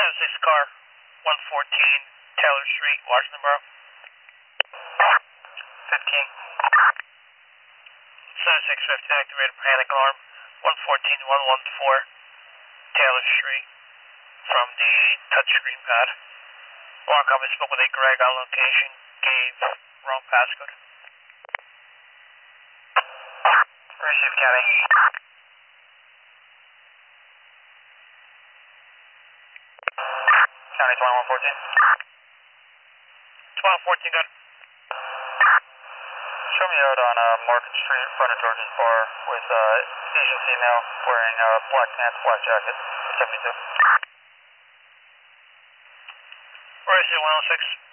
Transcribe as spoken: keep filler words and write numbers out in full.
six car, one fourteen Taylor Street, Washington Borough. fifteen. seven six fifty, activated panic alarm, one fourteen one one four Taylor Street from the touchscreen pad. Alarm company spoke with a Greg on location, gave wrong passcode. Receive County. County twenty-one fourteen. twenty-one fourteen, good. Show me out on uh, Market Street, in front of George's Bar, with uh, Asian female wearing uh, black pants, black jacket, seventy-two. Where is it, one oh six?